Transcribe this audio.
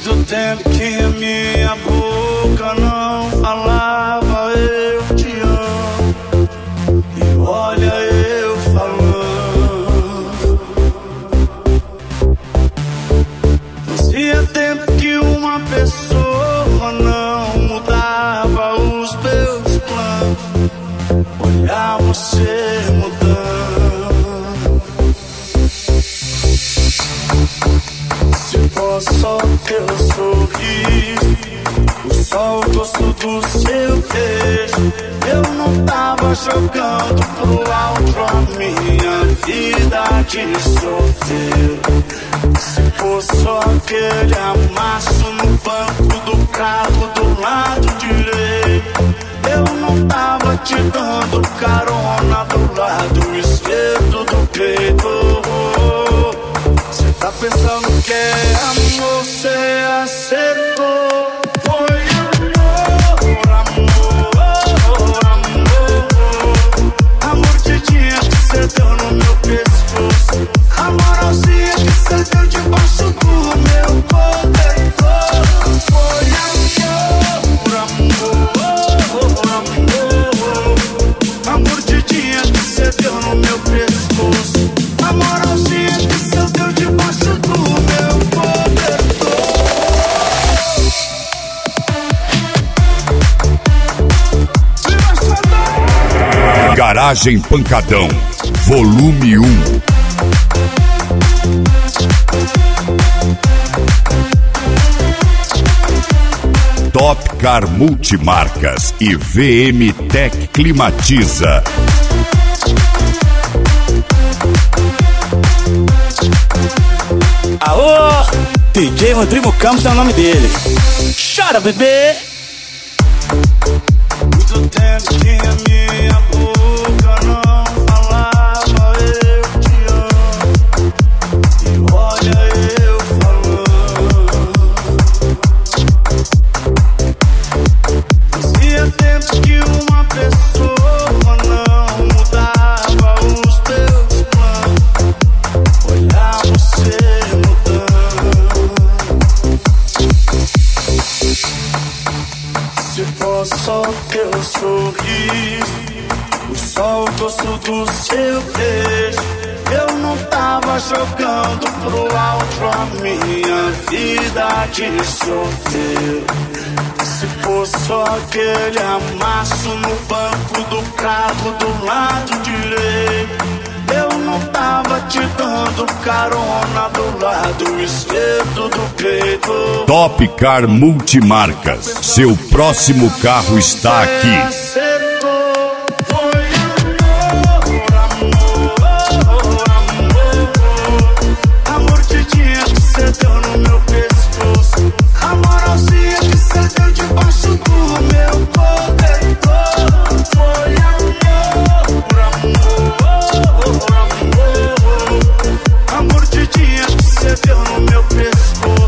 Muito tempo que a minha boca não falava eu te amo, e olha eu falando. Fazia tempo que uma pessoa não mudava os meus planos, olhar você mudando. Se fosse só teu sorriso, o sol, o gosto do seu beijo, eu não tava jogando pro alto a minha vida de solteiro. Se fosse só aquele amasso no banco do carro do lado direito, eu não tava te dando carona do lado esquerdo do peito. Cê tá pensando que é amor, cê acertou. Foi amor, amor, amor. Amor de dia que cê deu no meu pescoço, a moralzinha que cê deu debaixo do meu cobertor. Foi amor, amor, amor. Amor de dia que cê deu no meu pescoço, a moralzinha que cê deu debaixo do meu cobertor. Garagem Pancadão, volume 1. Top Car Multimarcas e VM Tech Climatiza. Aô, DJ Rodrigo Campos é o nome dele. Chora, bebê. Muito tempo que a minha boca não falava eu te amo, e olha eu falando. Fazia tempo que uma pessoa não mudava os teus planos, olhar você mudando. Se fosse só teu sorriso, o sol, o gosto do seu beijo, eu não tava jogando pro alto a minha vida de solteiro. Se fosse só aquele amasso no banco do carro do lado direito, eu não tava te dando carona do lado esquerdo do peito. Top Car Multimarcas, seu próximo carro está aqui. Amor de dia que cê deu no meu pescoço, a moralzinha que cê deu debaixo do meu cobertor. Foi amor, amor, amor. Amor de dia que cê deu no meu pescoço,